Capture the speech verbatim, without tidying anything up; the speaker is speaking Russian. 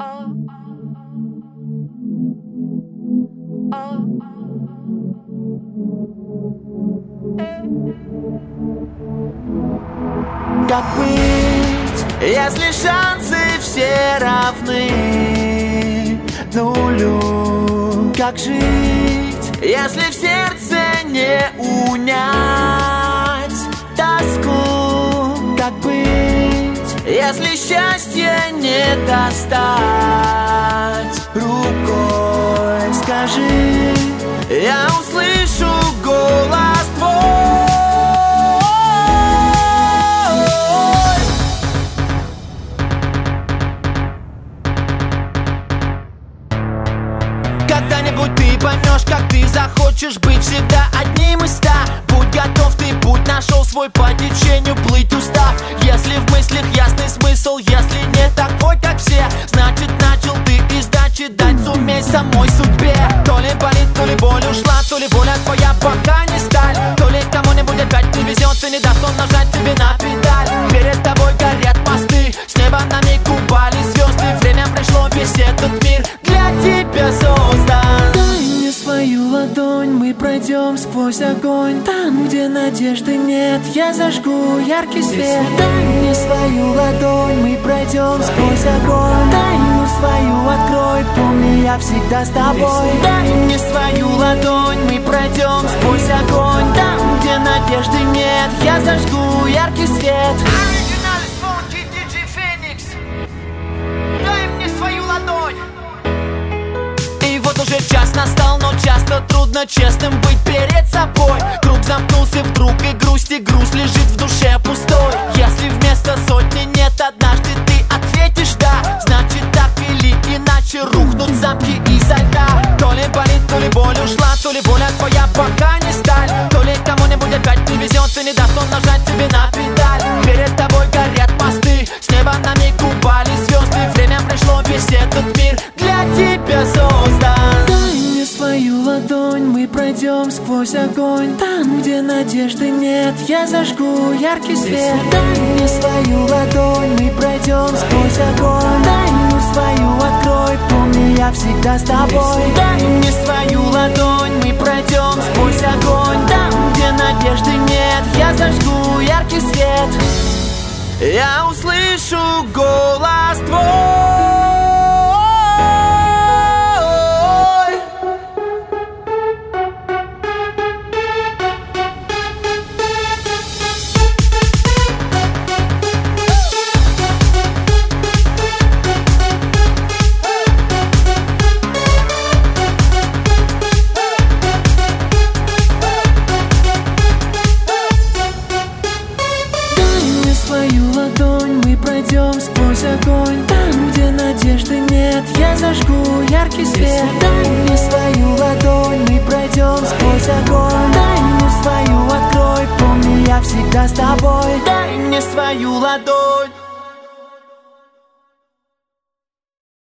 Как быть, если шансы все равны нулю? Как жить, если в сердце не унять тоску? Как быть, если счастье не достать рукой? Скажи, я услышу голос твой. Когда-нибудь ты поймешь, как ты захочешь быть всегда одним из ста. Будь готов, ты путь нашел свой, по течению плыть устав. Если в мыслях ясный смысл, если не такой, как все, значит начал ты и сдачи дать сумей самой судьбе. То ли болит, то ли боль ушла, то ли воля твоя пока не сталь. То ли кому-нибудь опять не везет и не даст он нажать тебе на педаль. Перед тобой горят мосты, с неба на миг упали звезды. Время пришло, весь этот мир для тебя создан. Дай мне свою ладонь, мы пройдем сквозь огонь. Там, где надежды нет, я зажгу яркий свет. Дай мне свою ладонь, мы пройдем сквозь огонь. Тайну свою открой, помни, я всегда с тобой. Дай мне свою ладонь, мы пройдем сквозь огонь. Там, где надежды нет, я зажгу яркий свет. Оригинальный Funky ди джей Phoenix. Дай мне свою ладонь. И вот уже час настал, но часто трудно честным быть перед собой. Круг замкнулся вдруг, и грусть, и груз лежит в душе пустой. Если вместо сотни нет, однажды ты ответишь да, значит так или иначе рухнут замки изо льда. То ли болит, то ли боль ушла, то ли воля твоя пока не сталь. То ли кому-нибудь опять не везет и не даст он нажать тебе на педаль. Перед тобой горят мосты, с неба на миг упали звезды. Время пришло, весь этот мир для тебя создан. Дай мне свою ладонь, мы пройдем сквозь огонь. Там, где надежды нет, я зажгу яркий свет. Дай мне свою ладонь, мы пройдем сквозь огонь. Тайну свою открой, помни, я всегда с тобой. Дай мне свою ладонь, мы пройдем сквозь огонь. Там, где надежды нет, я зажгу яркий свет. Я услышу голос твой. Сквозь огонь, там, где надежды нет, я зажгу яркий свет. Дай мне свою ладонь, мы пройдем сквозь огонь. Тайну свою открой, помни, я всегда с тобой. Дай мне свою ладонь.